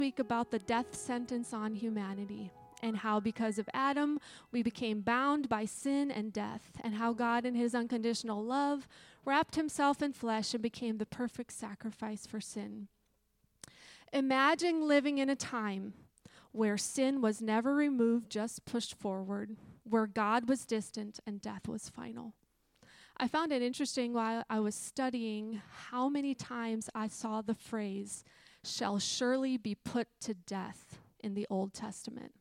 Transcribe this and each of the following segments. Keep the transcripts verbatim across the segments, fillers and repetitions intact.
week about the death sentence on humanity and how because of Adam, we became bound by sin and death, and how God in his unconditional love wrapped himself in flesh and became the perfect sacrifice for sin. Imagine living in a time where sin was never removed, just pushed forward, where God was distant and death was final. I found it interesting while I was studying how many times I saw the phrase, "shall surely be put to death" in the Old Testament.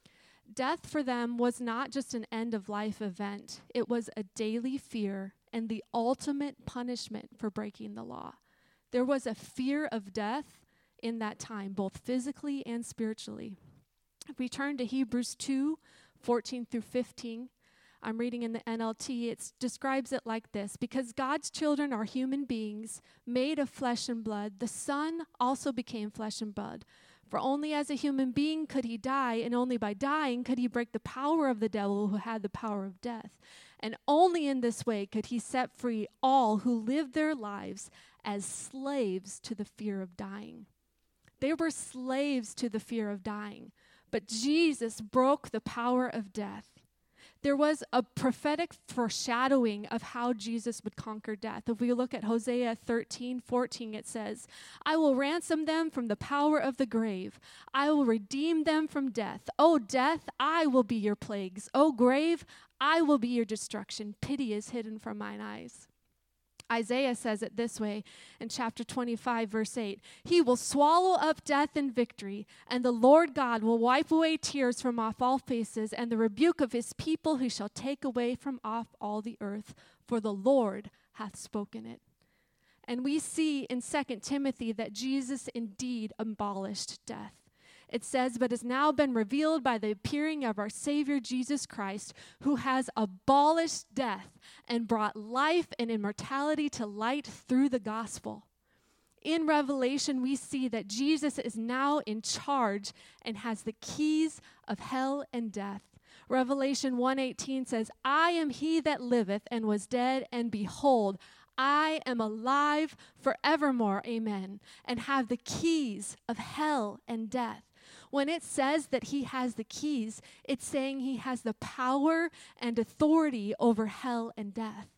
Death for them was not just an end-of-life event. It was a daily fear and the ultimate punishment for breaking the law. There was a fear of death in that time, both physically and spiritually. If we turn to Hebrews two, fourteen through fifteen, I'm reading in the N L T, it describes it like this: because God's children are human beings made of flesh and blood, the Son also became flesh and blood. For only as a human being could he die, and only by dying could he break the power of the devil who had the power of death. And only in this way could he set free all who lived their lives as slaves to the fear of dying. They were slaves to the fear of dying, but Jesus broke the power of death. There was a prophetic foreshadowing of how Jesus would conquer death. If we look at Hosea thirteen, fourteen, it says, "I will ransom them from the power of the grave. I will redeem them from death. O death, I will be your plagues. O grave, I will be your destruction. Pity is hidden from mine eyes." Isaiah says it this way in chapter twenty-five, verse eight. "He will swallow up death in victory, and the Lord God will wipe away tears from off all faces, and the rebuke of his people he shall take away from off all the earth, for the Lord hath spoken it." And we see in Second Timothy that Jesus indeed abolished death. It says, "But has now been revealed by the appearing of our Savior Jesus Christ, who has abolished death and brought life and immortality to light through the gospel." In Revelation, we see that Jesus is now in charge and has the keys of hell and death. Revelation one eighteen says, "I am he that liveth and was dead, and behold, I am alive forevermore, amen, and have the keys of hell and death." When it says that he has the keys, it's saying he has the power and authority over hell and death.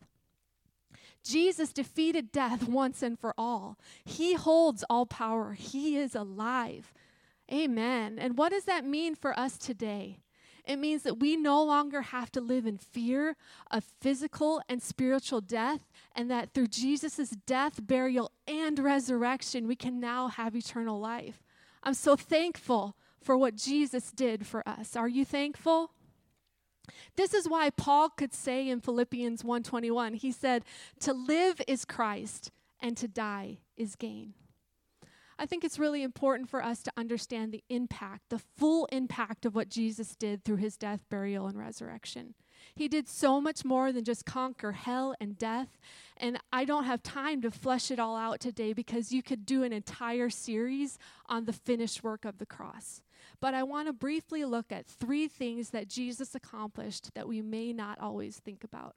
Jesus defeated death once and for all. He holds all power. He is alive. Amen. And what does that mean for us today? It means that we no longer have to live in fear of physical and spiritual death, and that through Jesus' death, burial, and resurrection, we can now have eternal life. I'm so thankful for what Jesus did for us. Are you thankful? This is why Paul could say in Philippians one twenty-one, he said, "To live is Christ, and to die is gain." I think it's really important for us to understand the impact, the full impact of what Jesus did through his death, burial, and resurrection. He did so much more than just conquer hell and death. And I don't have time to flesh it all out today because you could do an entire series on the finished work of the cross. But I want to briefly look at three things that Jesus accomplished that we may not always think about.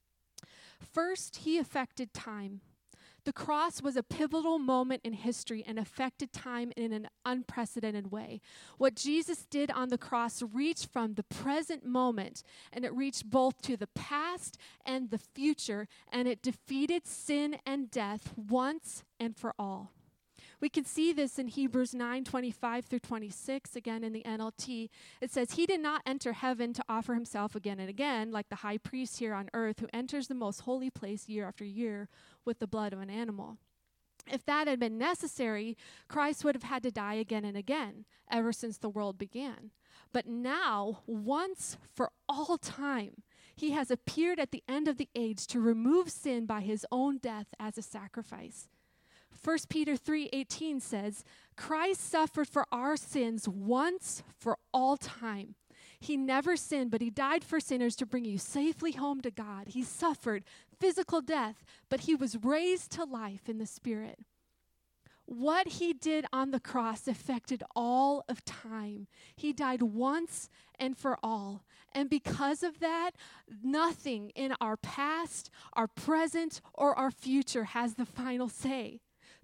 First, he affected time. The cross was a pivotal moment in history and affected time in an unprecedented way. What Jesus did on the cross reached from the present moment, and it reached both to the past and the future, and it defeated sin and death once and for all. We can see this in Hebrews nine, twenty-five through twenty-six, again in the N L T. It says, "He did not enter heaven to offer himself again and again, like the high priest here on earth who enters the most holy place year after year with the blood of an animal. If that had been necessary, Christ would have had to die again and again, ever since the world began. But now, once for all time, he has appeared at the end of the age to remove sin by his own death as a sacrifice." First Peter three eighteen says, "Christ suffered for our sins once for all time. He never sinned, but he died for sinners to bring you safely home to God. He suffered physical death, but he was raised to life in the Spirit." What he did on the cross affected all of time. He died once and for all. And because of that, nothing in our past, our present, or our future has the final say.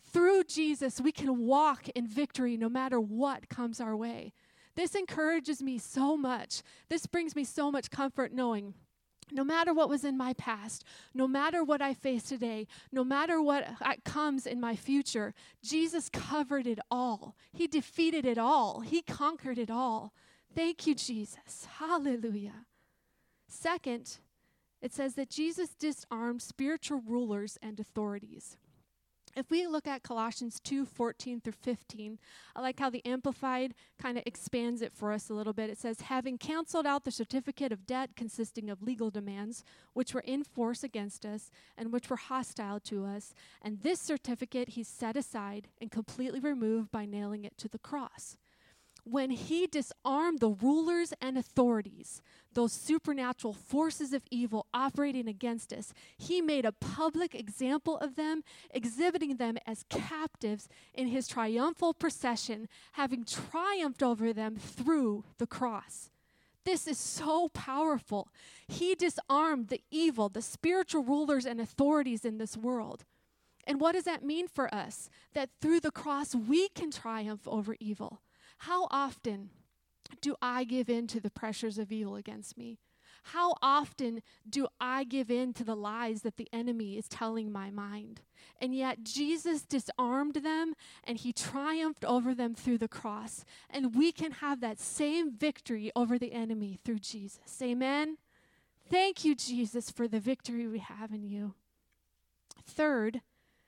through Jesus, we can walk in victory no matter what comes our way. This encourages me so much. This brings me so much comfort knowing no matter what was in my past, no matter what I face today, no matter what comes in my future, Jesus covered it all. He defeated it all. He conquered it all. Thank you, Jesus. Hallelujah. Second, it says that Jesus disarmed spiritual rulers and authorities. If we look at Colossians two, fourteen through fifteen, I like how the Amplified kind of expands it for us a little bit. It says, having canceled out the certificate of debt consisting of legal demands, which were in force against us and which were hostile to us, and this certificate he set aside and completely removed by nailing it to the cross. When he disarmed the rulers and authorities, those supernatural forces of evil operating against us, he made a public example of them, exhibiting them as captives in his triumphal procession, having triumphed over them through the cross. This is so powerful. He disarmed the evil, the spiritual rulers and authorities in this world. And what does that mean for us? That through the cross, we can triumph over evil. How often do I give in to the pressures of evil against me? How often do I give in to the lies that the enemy is telling my mind? And yet Jesus disarmed them and he triumphed over them through the cross. And we can have that same victory over the enemy through Jesus. Amen? Thank you, Jesus, for the victory we have in you. Third,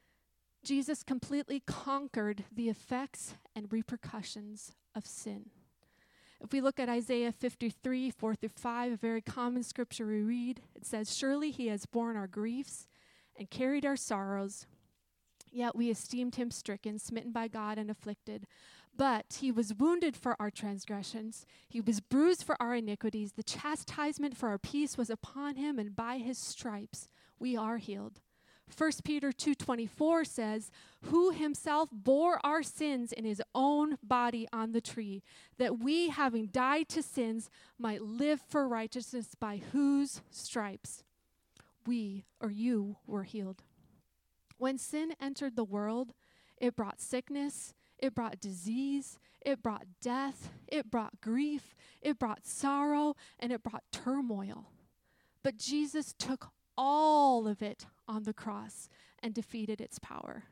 Jesus completely conquered the effects and repercussions of sin. If we look at Isaiah fifty-three, four through five, a very common scripture we read, it says, surely he has borne our griefs and carried our sorrows, yet we esteemed him stricken, smitten by God, and afflicted. But he was wounded for our transgressions, he was bruised for our iniquities, the chastisement for our peace was upon him, and by his stripes we are healed. First Peter two twenty-four says, who himself bore our sins in his own body on the tree, that we, having died to sins, might live for righteousness, by whose stripes we, or you, were healed. When sin entered the world, it brought sickness, it brought disease, it brought death, it brought grief, it brought sorrow, and it brought turmoil. But Jesus took all of it on the cross and defeated its power.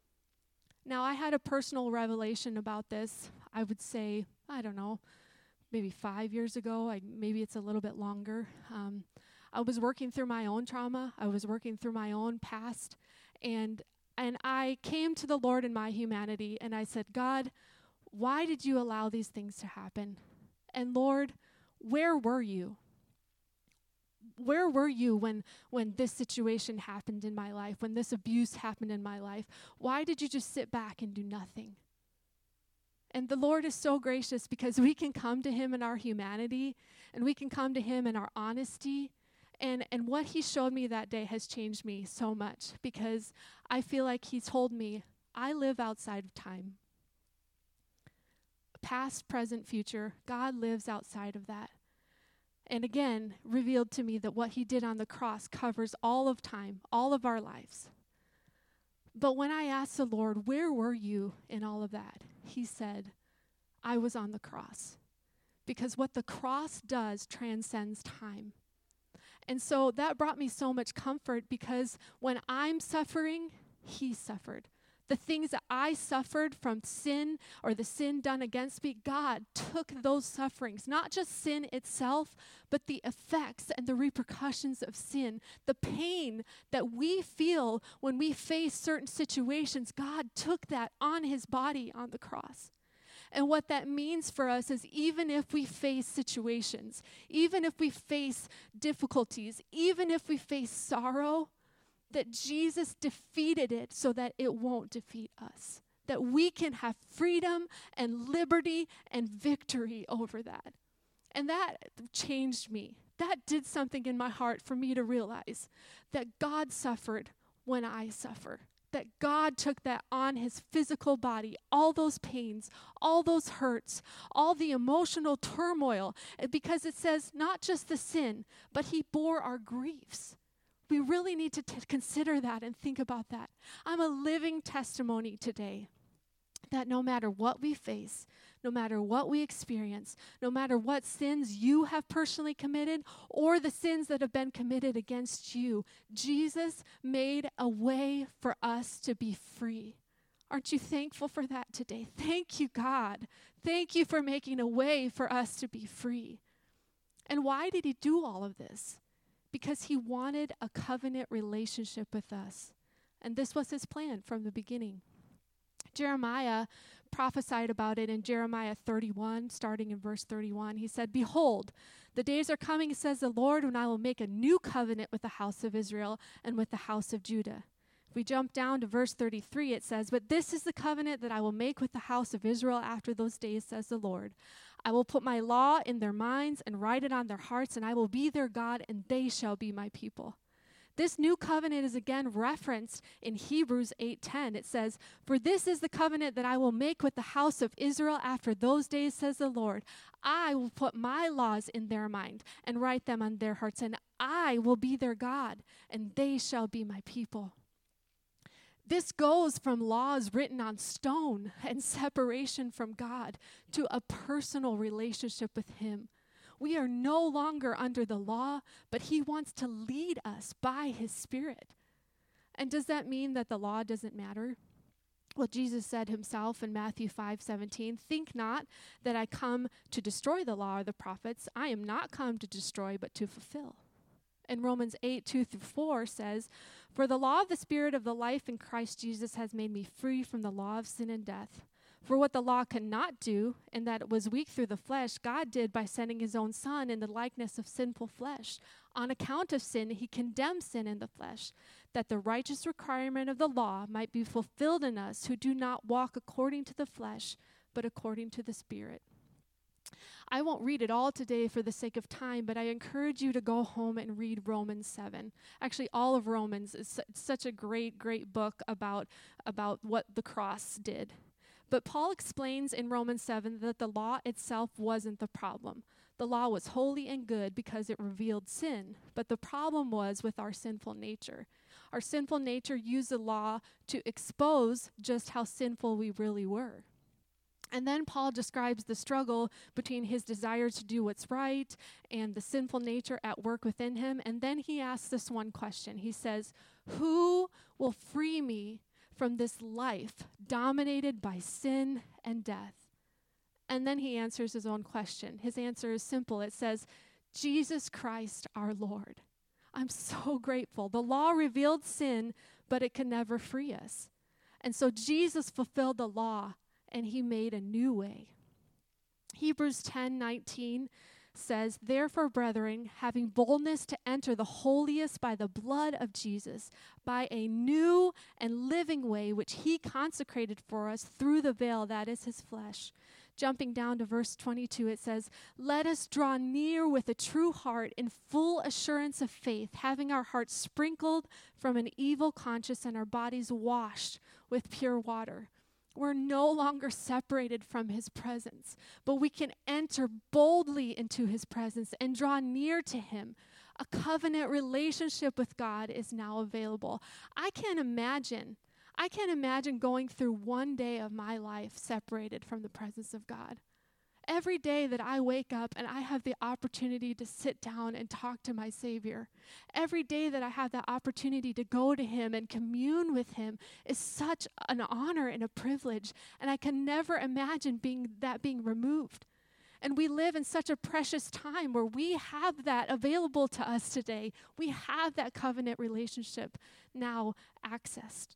Now, I had a personal revelation about this, I would say, I don't know, maybe five years ago. I, maybe it's a little bit longer. Um, I was working through my own trauma. I was working through my own past. And, and I came to the Lord in my humanity, and I said, God, why did you allow these things to happen? And Lord, where were you? Where were you when, when this situation happened in my life, when this abuse happened in my life? Why did you just sit back and do nothing? And the Lord is so gracious because we can come to him in our humanity and we can come to him in our honesty. And, and what he showed me that day has changed me so much because I feel like he told me, I live outside of time. Past, present, future, God lives outside of that. And again, revealed to me that what he did on the cross covers all of time, all of our lives. But when I asked the Lord, where were you in all of that? He said, I was on the cross. Because what the cross does transcends time. And so that brought me so much comfort because when I'm suffering, he suffered. The things that I suffered from sin or the sin done against me, God took those sufferings, not just sin itself, but the effects and the repercussions of sin, the pain that we feel when we face certain situations. God took that on his body on the cross. And what that means for us is even if we face situations, even if we face difficulties, even if we face sorrow, that Jesus defeated it so that it won't defeat us. That we can have freedom and liberty and victory over that. And that changed me. That did something in my heart for me to realize that God suffered when I suffer. That God took that on his physical body, all those pains, all those hurts, all the emotional turmoil, because it says not just the sin, but he bore our griefs. we really need to t- consider that and think about that. I'm a living testimony today that no matter what we face, no matter what we experience, no matter what sins you have personally committed or the sins that have been committed against you, Jesus made a way for us to be free. Aren't you thankful for that today? Thank you, God. Thank you for making a way for us to be free. And why did he do all of this? Because he wanted a covenant relationship with us. And this was his plan from the beginning. Jeremiah prophesied about it in Jeremiah thirty-one, starting in verse thirty-one. He said, "Behold, the days are coming, says the Lord, when I will make a new covenant with the house of Israel and with the house of Judah." If we jump down to verse thirty-three, it says, "But this is the covenant that I will make with the house of Israel after those days, says the Lord. I will put my law in their minds and write it on their hearts, and I will be their God, and they shall be my people." This new covenant is again referenced in Hebrews eight ten. It says, "For this is the covenant that I will make with the house of Israel after those days, says the Lord. I will put my laws in their mind and write them on their hearts, and I will be their God, and they shall be my people." This goes from laws written on stone and separation from God to a personal relationship with him. We are no longer under the law, but he wants to lead us by his Spirit. And does that mean that the law doesn't matter? Well, Jesus said himself in Matthew five seventeen, "Think not that I come to destroy the law or the prophets. I am not come to destroy, but to fulfill." And Romans eight two through four says, "For the law of the Spirit of the life in Christ Jesus has made me free from the law of sin and death. For what the law could not do, in that it was weak through the flesh, God did by sending his own Son in the likeness of sinful flesh. On account of sin, he condemned sin in the flesh, that the righteous requirement of the law might be fulfilled in us who do not walk according to the flesh, but according to the Spirit." I won't read it all today for the sake of time, but I encourage you to go home and read Romans seven. Actually, all of Romans is su- such a great, great book about, about what the cross did. But Paul explains in Romans seven that the law itself wasn't the problem. The law was holy and good because it revealed sin, but the problem was with our sinful nature. Our sinful nature used the law to expose just how sinful we really were. And then Paul describes the struggle between his desire to do what's right and the sinful nature at work within him. And then he asks this one question. He says, "Who will free me from this life dominated by sin and death?" And then he answers his own question. His answer is simple. It says, "Jesus Christ our Lord." I'm so grateful. The law revealed sin, but it could never free us. And so Jesus fulfilled the law, and he made a new way. Hebrews ten nineteen says, "Therefore, brethren, having boldness to enter the holiest by the blood of Jesus, by a new and living way which he consecrated for us through the veil, that is his flesh." Jumping down to verse twenty-two, it says, "Let us draw near with a true heart in full assurance of faith, having our hearts sprinkled from an evil conscience and our bodies washed with pure water." We're no longer separated from his presence, but we can enter boldly into his presence and draw near to him. A covenant relationship with God is now available. I can't imagine, I can't imagine going through one day of my life separated from the presence of God. Every day that I wake up and I have the opportunity to sit down and talk to my Savior, every day that I have the opportunity to go to him and commune with him is such an honor and a privilege, and I can never imagine being that being removed. And we live in such a precious time where we have that available to us today. We have that covenant relationship now accessed.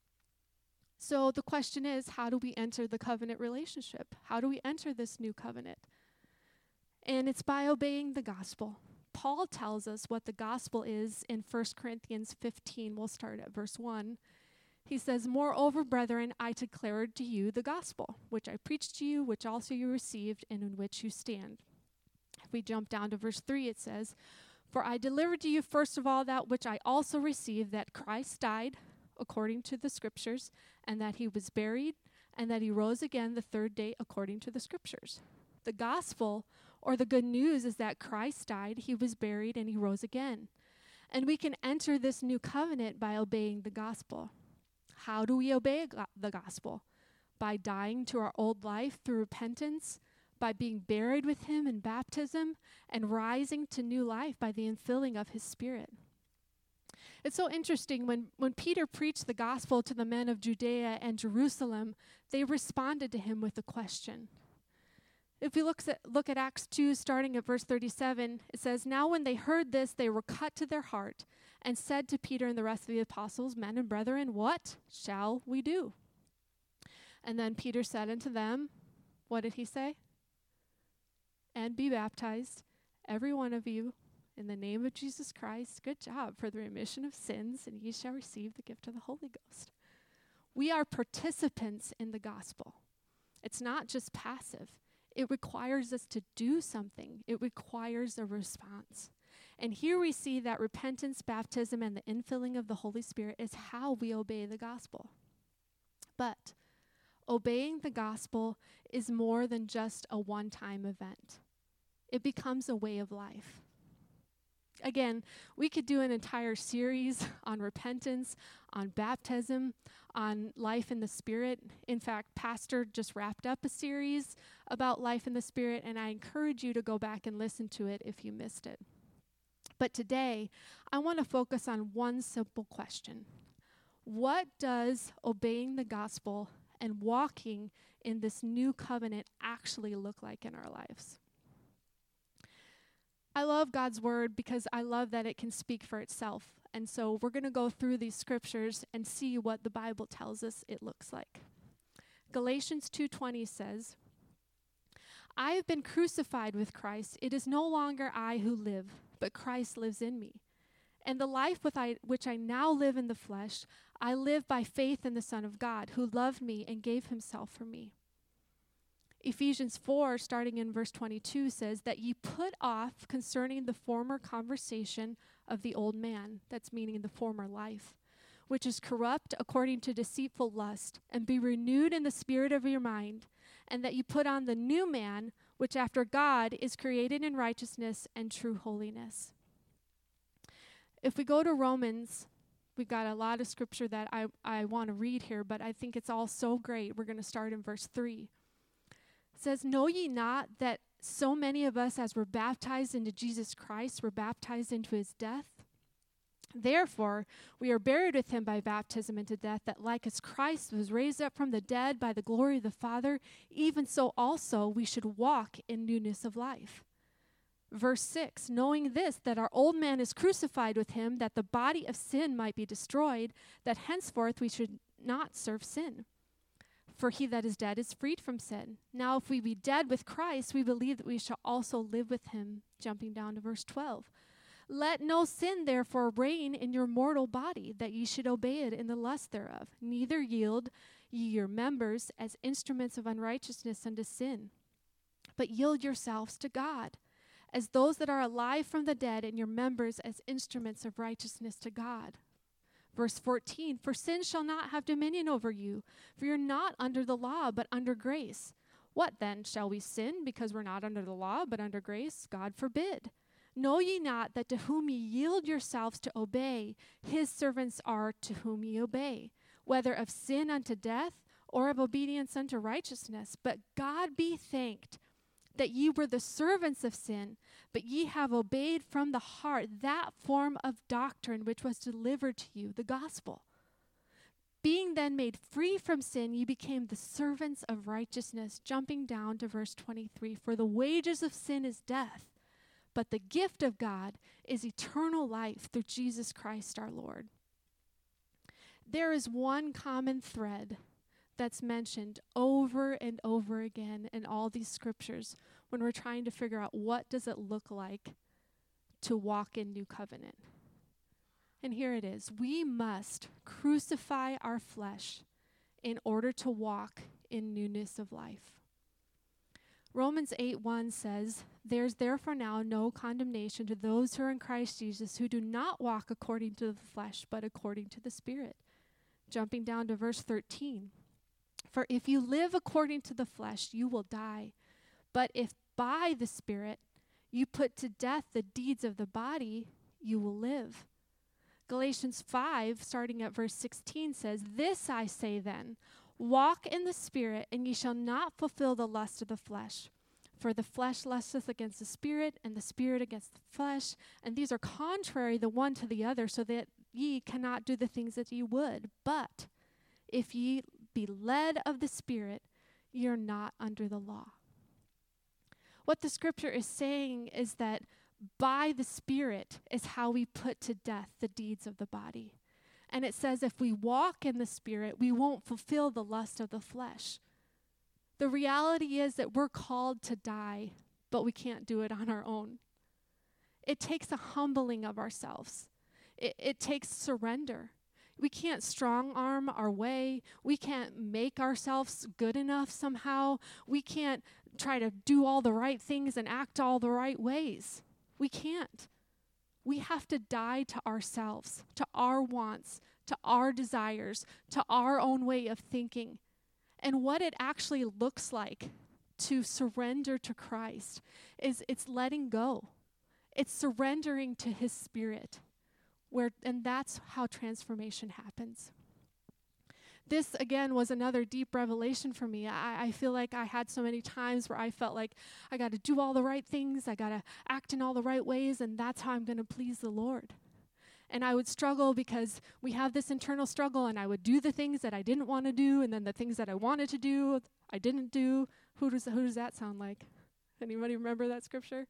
So the question is, how do we enter the covenant relationship? How do we enter this new covenant? And it's by obeying the gospel. Paul tells us what the gospel is in First Corinthians fifteen. We'll start at verse one. He says, "Moreover, brethren, I declare to you the gospel, which I preached to you, which also you received, and in which you stand." If we jump down to verse three, it says, "For I delivered to you first of all that which I also received, that Christ died according to the scriptures, and that he was buried, and that he rose again the third day according to the scriptures." The gospel, or the good news, is that Christ died, he was buried, and he rose again. And we can enter this new covenant by obeying the gospel. How do we obey go- the gospel? By dying to our old life through repentance, by being buried with him in baptism, and rising to new life by the infilling of his Spirit. It's so interesting, when, when Peter preached the gospel to the men of Judea and Jerusalem, they responded to him with a question. If we look at, look at Acts two, starting at verse thirty-seven, it says, "Now when they heard this, they were cut to their heart and said to Peter and the rest of the apostles, 'Men and brethren, what shall we do?' And then Peter said unto them," what did he say? "And be baptized, every one of you, in the name of Jesus Christ," good job, "for the remission of sins, and ye shall receive the gift of the Holy Ghost." We are participants in the gospel. It's not just passive. It requires us to do something. It requires a response. And here we see that repentance, baptism, and the infilling of the Holy Spirit is how we obey the gospel. But obeying the gospel is more than just a one-time event. It becomes a way of life. Again, we could do an entire series on repentance, on baptism, on life in the Spirit. In fact, Pastor just wrapped up a series about life in the Spirit, and I encourage you to go back and listen to it if you missed it. But today, I want to focus on one simple question. What does obeying the gospel and walking in this new covenant actually look like in our lives? I love God's word because I love that it can speak for itself. And so we're going to go through these scriptures and see what the Bible tells us it looks like. Galatians two twenty says, "I have been crucified with Christ. It is no longer I who live, but Christ lives in me. And the life with I, which I now live in the flesh, I live by faith in the Son of God, who loved me and gave himself for me." Ephesians four, starting in verse twenty-two, says that ye put off concerning the former conversation of the old man, that's meaning the former life, which is corrupt according to deceitful lust, and be renewed in the spirit of your mind, and that ye put on the new man, which after God is created in righteousness and true holiness. If we go to Romans, we've got a lot of scripture that I, I want to read here, but I think it's all so great. We're going to start in verse three. It says, "Know ye not that so many of us as were baptized into Jesus Christ were baptized into his death? Therefore, we are buried with him by baptism into death, that like as Christ was raised up from the dead by the glory of the Father, even so also we should walk in newness of life." Verse six, "Knowing this, that our old man is crucified with him, that the body of sin might be destroyed, that henceforth we should not serve sin. For he that is dead is freed from sin. Now if we be dead with Christ, we believe that we shall also live with him." Jumping down to verse twelve. "Let no sin therefore reign in your mortal body, that ye should obey it in the lust thereof. Neither yield ye your members as instruments of unrighteousness unto sin, but yield yourselves to God, as those that are alive from the dead, and your members as instruments of righteousness to God." Verse fourteen, "For sin shall not have dominion over you, for you're not under the law, but under grace. What then? Shall we sin because we're not under the law, but under grace? God forbid. Know ye not that to whom ye yield yourselves to obey, his servants are to whom ye obey, whether of sin unto death, or of obedience unto righteousness? But God be thanked that ye were the servants of sin, but ye have obeyed from the heart that form of doctrine which was delivered to you, the gospel. Being then made free from sin, ye became the servants of righteousness." Jumping down to verse twenty-three, "For the wages of sin is death, but the gift of God is eternal life through Jesus Christ our Lord." There is one common thread that's mentioned over and over again in all these scriptures when we're trying to figure out what does it look like to walk in new covenant. And here it is. We must crucify our flesh in order to walk in newness of life. Romans eight one says, "There's therefore now no condemnation to those who are in Christ Jesus, who do not walk according to the flesh, but according to the Spirit." Jumping down to verse thirteen. "For if you live according to the flesh, you will die. But if by the Spirit you put to death the deeds of the body, you will live." Galatians five, starting at verse sixteen, says, "This I say then, walk in the Spirit, and ye shall not fulfill the lust of the flesh. For the flesh lusteth against the Spirit, and the Spirit against the flesh, and these are contrary the one to the other, so that ye cannot do the things that ye would. But if ye be led of the Spirit, ye are not under the law." What the scripture is saying is that by the Spirit is how we put to death the deeds of the body. And it says if we walk in the Spirit, we won't fulfill the lust of the flesh. The reality is that we're called to die, but we can't do it on our own. It takes a humbling of ourselves. It, it takes surrender. We can't strong arm our way. We can't make ourselves good enough somehow. We can't try to do all the right things and act all the right ways. We can't. We have to die to ourselves, to our wants, to our desires, to our own way of thinking. And what it actually looks like to surrender to Christ is it's letting go. It's surrendering to his Spirit. Where, and that's how transformation happens. This, again, was another deep revelation for me. I, I feel like I had so many times where I felt like I got to do all the right things, I got to act in all the right ways, and that's how I'm going to please the Lord. And I would struggle because we have this internal struggle, and I would do the things that I didn't want to do, and then the things that I wanted to do, I didn't do. Who does, who does that sound like? Anybody remember that scripture?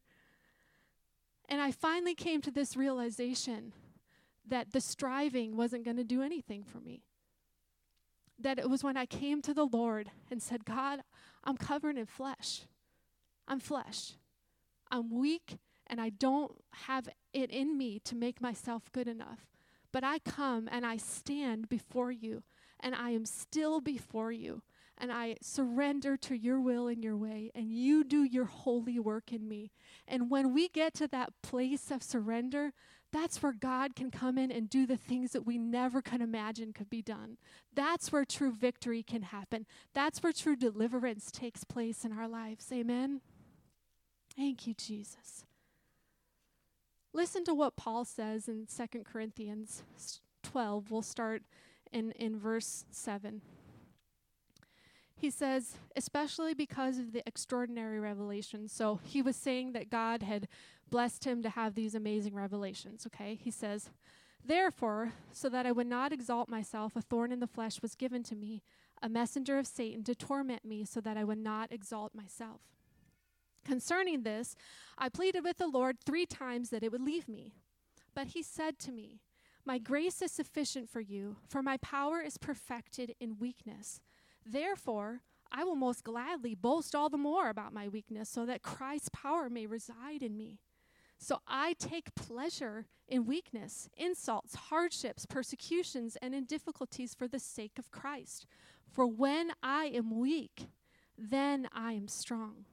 And I finally came to this realization that the striving wasn't going to do anything for me. That it was when I came to the Lord and said, God, I'm covered in flesh. I'm flesh. I'm weak, and I don't have it in me to make myself good enough. But I come and I stand before you, and I am still before you, and I surrender to your will and your way, and you do your holy work in me. And when we get to that place of surrender, that's where God can come in and do the things that we never could imagine could be done. That's where true victory can happen. That's where true deliverance takes place in our lives. Amen? Thank you, Jesus. Listen to what Paul says in Second Corinthians twelve. We'll start in, in verse seven. He says, especially because of the extraordinary revelations. So he was saying that God had blessed him to have these amazing revelations, okay? He says, therefore, so that I would not exalt myself, a thorn in the flesh was given to me, a messenger of Satan to torment me so that I would not exalt myself. Concerning this, I pleaded with the Lord three times that it would leave me. But he said to me, my grace is sufficient for you, for my power is perfected in weakness. Therefore, I will most gladly boast all the more about my weakness so that Christ's power may reside in me. So I take pleasure in weakness, insults, hardships, persecutions, and in difficulties for the sake of Christ. For when I am weak, then I am strong.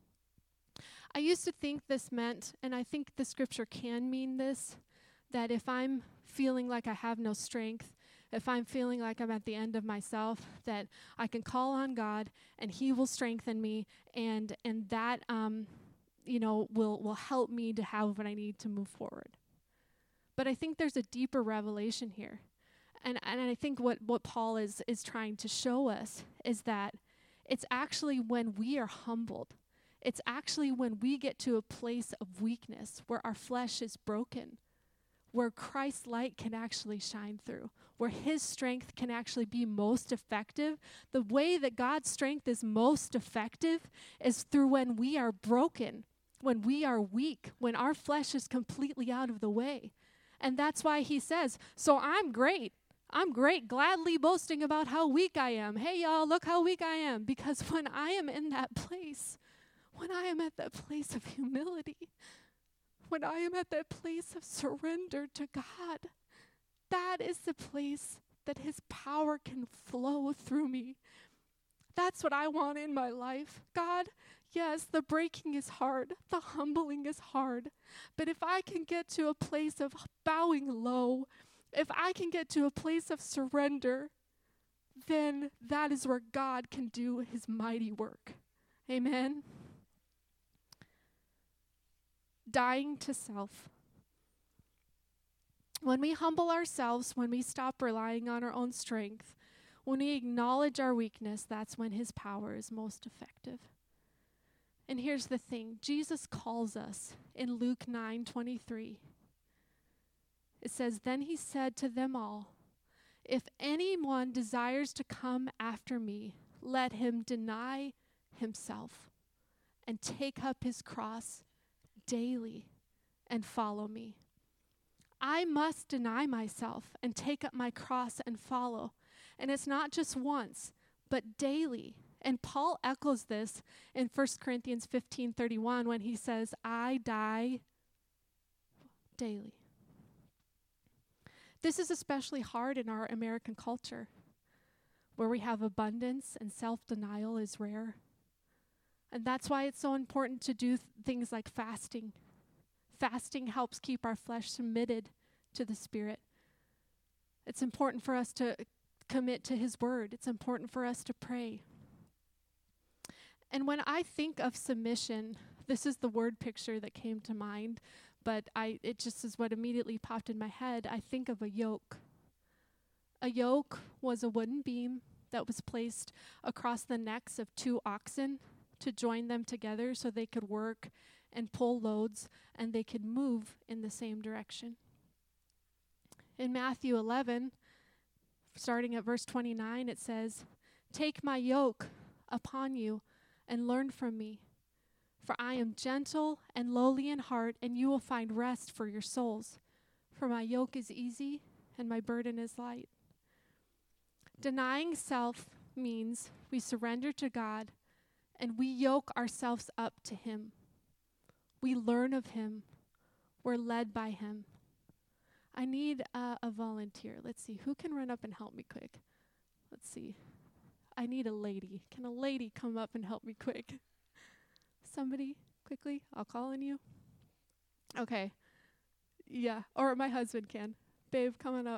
I used to think this meant, and I think the scripture can mean this, that if I'm feeling like I have no strength, if I'm feeling like I'm at the end of myself, that I can call on God and he will strengthen me, and and that um, you know will will help me to have what I need to move forward. But I think there's a deeper revelation here. And and I think what, what Paul is is trying to show us is that it's actually when we are humbled. It's actually when we get to a place of weakness where our flesh is broken, where Christ's light can actually shine through, where his strength can actually be most effective. The way that God's strength is most effective is through when we are broken, when we are weak, when our flesh is completely out of the way. And that's why he says, so I'm great. I'm great, gladly boasting about how weak I am. Hey, y'all, look how weak I am. Because when I am in that place, when I am at that place of humility, when I am at that place of surrender to God, that is the place that his power can flow through me. That's what I want in my life. God, yes, the breaking is hard. The humbling is hard. But if I can get to a place of bowing low, if I can get to a place of surrender, then that is where God can do his mighty work. Amen. Dying to self. When we humble ourselves, when we stop relying on our own strength, when we acknowledge our weakness, that's when his power is most effective. And here's the thing. Jesus calls us in Luke nine twenty-three. It says, "Then he said to them all, 'If anyone desires to come after me, let him deny himself and take up his cross daily and follow me.'" I must deny myself and take up my cross and follow. And it's not just once, but daily. And Paul echoes this in First Corinthians fifteen thirty-one when he says, "I die daily." This is especially hard in our American culture, where we have abundance and self-denial is rare. And that's why it's so important to do th- things like fasting. Fasting helps keep our flesh submitted to the Spirit. It's important for us to commit to his word. It's important for us to pray. And when I think of submission, this is the word picture that came to mind, but I it just is what immediately popped in my head. I think of a yoke. A yoke was a wooden beam that was placed across the necks of two oxen to join them together so they could work and pull loads, and they could move in the same direction. In Matthew eleven, starting at verse twenty-nine, it says, "Take my yoke upon you and learn from me, for I am gentle and lowly in heart, and you will find rest for your souls. For my yoke is easy and my burden is light." Denying self means we surrender to God and we yoke ourselves up to him. We learn of him. We're led by him. I need uh, a volunteer. Let's see. Who can run up and help me quick? Let's see. I need a lady. Can a lady come up and help me quick? Somebody, quickly. I'll call on you. Okay. Yeah. Or my husband can. Babe, come on up.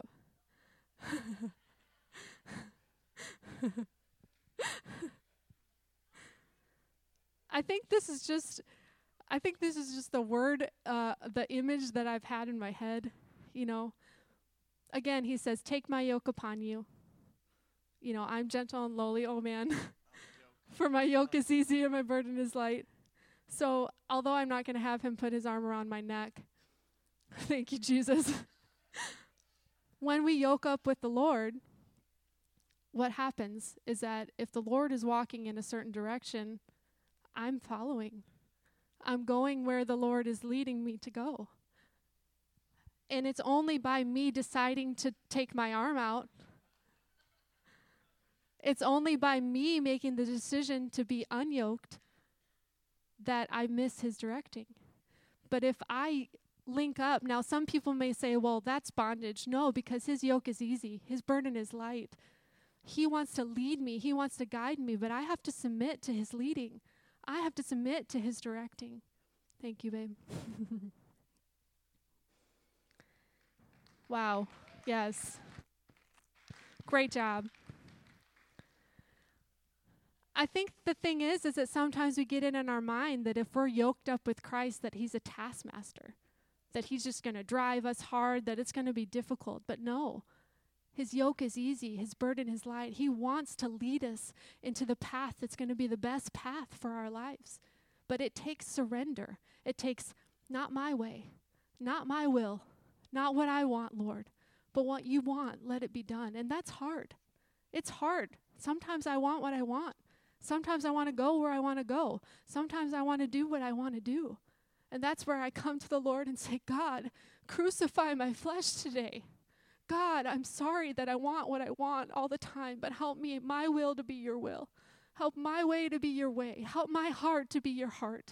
I think this is just... I think this is just the word, uh, the image that I've had in my head, you know. Again, he says, "Take my yoke upon you." You know, I'm gentle and lowly, oh man. For my yoke is easy and my burden is light. So, although I'm not going to have him put his arm around my neck, thank you, Jesus. When we yoke up with the Lord, what happens is that if the Lord is walking in a certain direction, I'm following. I'm going where the Lord is leading me to go. And it's only by me deciding to take my arm out. It's only by me making the decision to be unyoked that I miss his directing. But if I link up, now some people may say, well, that's bondage. No, because his yoke is easy. His burden is light. He wants to lead me. He wants to guide me, but I have to submit to his leading. I have to submit to his directing. Thank you, babe. Wow. Yes. Great job. I think the thing is, is that sometimes we get it in our mind that if we're yoked up with Christ, that he's a taskmaster, that he's just going to drive us hard, that it's going to be difficult. But no, his yoke is easy. His burden is light. He wants to lead us into the path that's going to be the best path for our lives. But it takes surrender. It takes not my way, not my will, not what I want, Lord, but what you want, let it be done. And that's hard. It's hard. Sometimes I want what I want. Sometimes I want to go where I want to go. Sometimes I want to do what I want to do. And that's where I come to the Lord and say, God, crucify my flesh today. God, I'm sorry that I want what I want all the time, but help me, my will to be your will. Help my way to be your way. Help my heart to be your heart.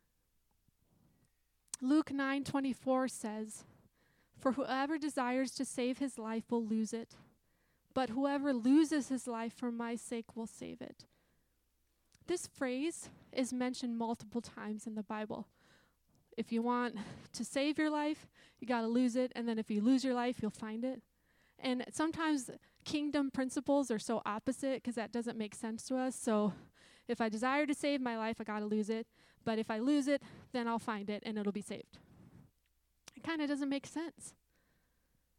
Luke nine twenty-four says, "For whoever desires to save his life will lose it, but whoever loses his life for my sake will save it." This phrase is mentioned multiple times in the Bible. If you want to save your life, you got to lose it. And then if you lose your life, you'll find it. And sometimes kingdom principles are so opposite because that doesn't make sense to us. So if I desire to save my life, I got to lose it. But if I lose it, then I'll find it and it'll be saved. It kind of doesn't make sense.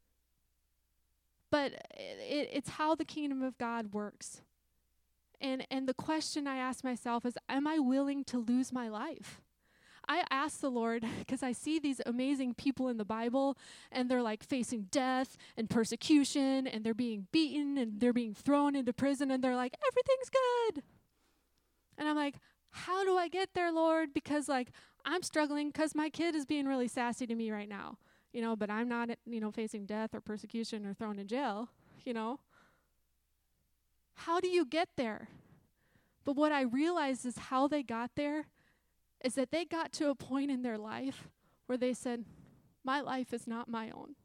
But it, it's how the kingdom of God works. And and the question I ask myself is, am I willing to lose my life? I ask the Lord, because I see these amazing people in the Bible, and they're like facing death and persecution, and they're being beaten, and they're being thrown into prison, and they're like, everything's good. And I'm like, how do I get there, Lord? Because like I'm struggling because my kid is being really sassy to me right now, you know, but I'm not, you know, facing death or persecution or thrown in jail, you know. How do you get there? But what I realized is how they got there is that they got to a point in their life where they said, my life is not my own.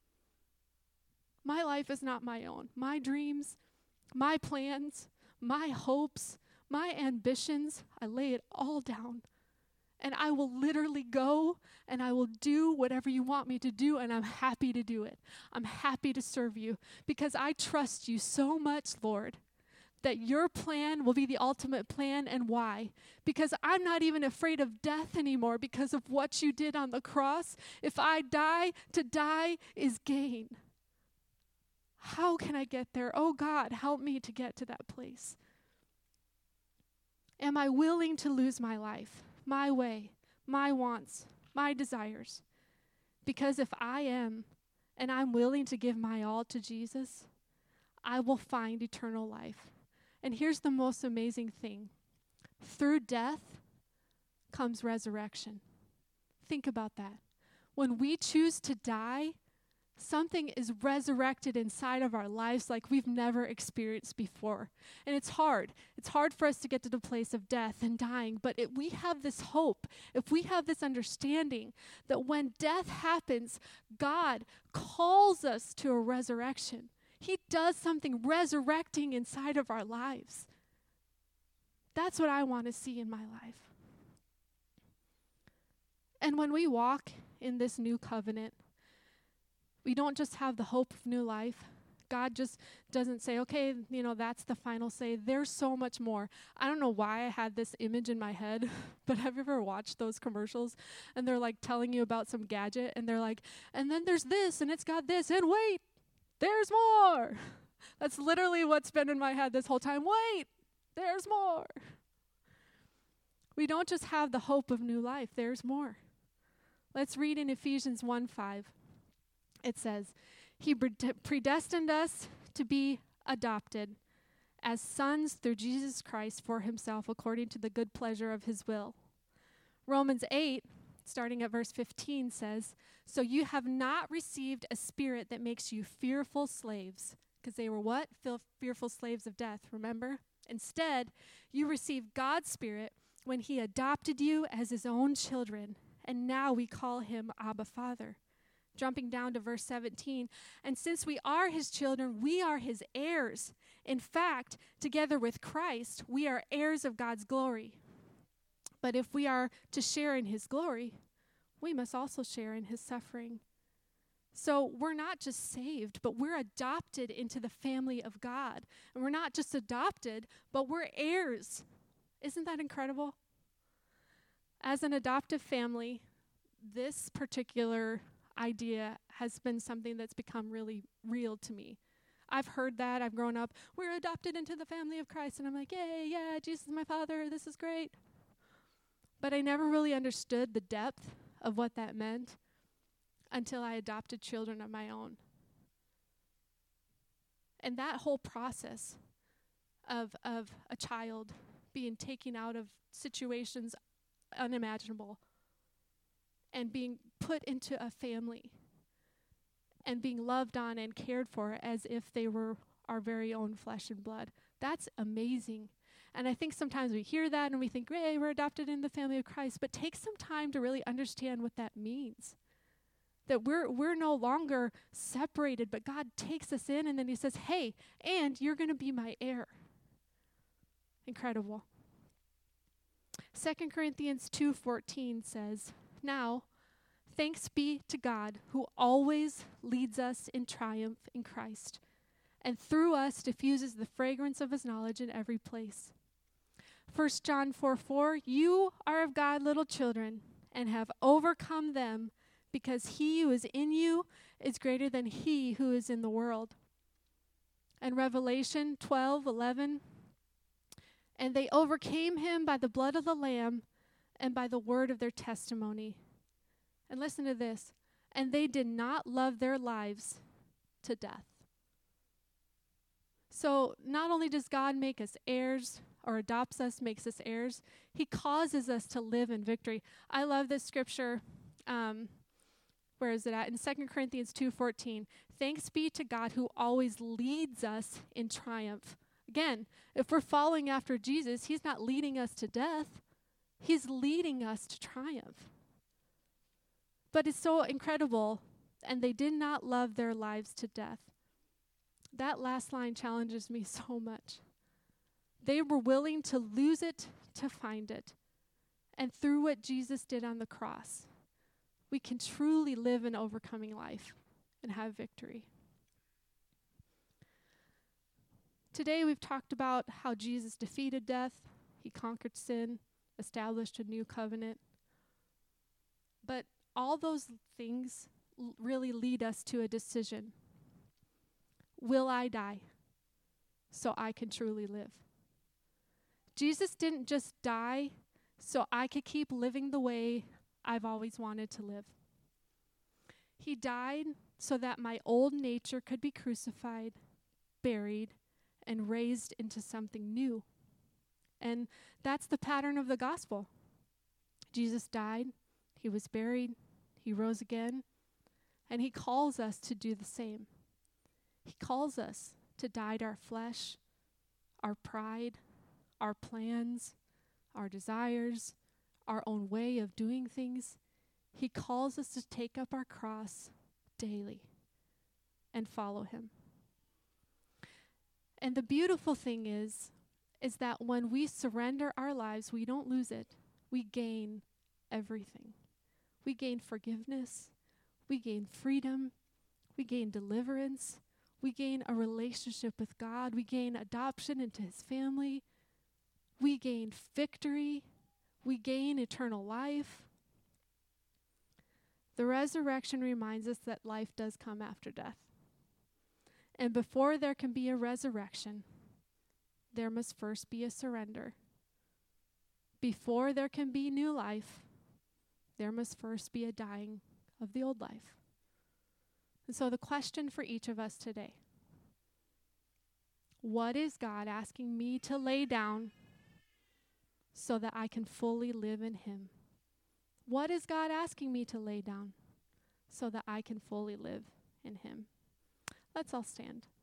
My life is not my own. My dreams, my plans, my hopes, my ambitions, I lay it all down. And I will literally go and I will do whatever you want me to do, and I'm happy to do it. I'm happy to serve you because I trust you so much, Lord, that your plan will be the ultimate plan. And why? Because I'm not even afraid of death anymore because of what you did on the cross. If I die, to die is gain. How can I get there? Oh God, help me to get to that place. Am I willing to lose my life, my way, my wants, my desires? Because if I am, and I'm willing to give my all to Jesus, I will find eternal life. And here's the most amazing thing. Through death comes resurrection. Think about that. When we choose to die, something is resurrected inside of our lives like we've never experienced before. And it's hard. It's hard for us to get to the place of death and dying, but if we have this hope, if we have this understanding that when death happens, God calls us to a resurrection. He does something resurrecting inside of our lives. That's what I want to see in my life. And when we walk in this new covenant, we don't just have the hope of new life. God just doesn't say, okay, you know, that's the final say. There's so much more. I don't know why I had this image in my head, but have you ever watched those commercials? And they're like telling you about some gadget, and they're like, and then there's this, and it's got this, and wait, there's more. That's literally what's been in my head this whole time. Wait, there's more. We don't just have the hope of new life. There's more. Let's read in Ephesians one five. It says, He predestined us to be adopted as sons through Jesus Christ for himself, according to the good pleasure of his will. Romans eight, starting at verse fifteen, says, so you have not received a spirit that makes you fearful slaves, because they were what? Fe- fearful slaves of death, remember? Instead, you received God's Spirit when he adopted you as his own children, and now we call him Abba Father. Jumping down to verse seventeen, and since we are his children, we are his heirs. In fact, together with Christ, we are heirs of God's glory. But if we are to share in his glory, we must also share in his suffering. So we're not just saved, but we're adopted into the family of God. And we're not just adopted, but we're heirs. Isn't that incredible? As an adoptive family, this particular idea has been something that's become really real to me. I've heard that. I've grown up, we're adopted into the family of Christ. And I'm like, yay, yeah, Jesus is my father. This is great. But I never really understood the depth of what that meant until I adopted children of my own. And that whole process of of a child being taken out of situations unimaginable and being put into a family and being loved on and cared for as if they were our very own flesh and blood. That's amazing. And I think sometimes we hear that and we think, hey, we're adopted in the family of Christ. But take some time to really understand what that means. That we're we're no longer separated, but God takes us in and then he says, hey, and you're going to be my heir. Incredible. Second Corinthians two fourteen says, now, thanks be to God who always leads us in triumph in Christ, and through us diffuses the fragrance of his knowledge in every place. First John four four, you are of God, little children, and have overcome them, because he who is in you is greater than he who is in the world. And Revelation twelve eleven, and they overcame him by the blood of the Lamb and by the word of their testimony. And listen to this. And they did not love their lives to death. So not only does God make us heirs or adopts us, makes us heirs, he causes us to live in victory. I love this scripture. Um, where is it at? In Second Corinthians two fourteen. Thanks be to God who always leads us in triumph. Again, if we're following after Jesus, he's not leading us to death. He's leading us to triumph. But it's so incredible. And they did not love their lives to death. That last line challenges me so much. They were willing to lose it to find it. And through what Jesus did on the cross, we can truly live an overcoming life and have victory. Today we've talked about how Jesus defeated death, he conquered sin, established a new covenant. But all those things l- really lead us to a decision. Will I die so I can truly live? Jesus didn't just die so I could keep living the way I've always wanted to live. He died so that my old nature could be crucified, buried, and raised into something new. And that's the pattern of the gospel. Jesus died, he was buried, he rose again, and he calls us to do the same. He calls us to die to our flesh, our pride, our plans, our desires, our own way of doing things. He calls us to take up our cross daily and follow him. And the beautiful thing is, is that when we surrender our lives, we don't lose it. We gain everything. We gain forgiveness. We gain freedom. We gain deliverance. We gain a relationship with God. We gain adoption into his family. We gain victory. We gain eternal life. The resurrection reminds us that life does come after death. And before there can be a resurrection, there must first be a surrender. Before there can be new life, there must first be a dying of the old life. And so the question for each of us today, what is God asking me to lay down so that I can fully live in him? What is God asking me to lay down so that I can fully live in him? Let's all stand.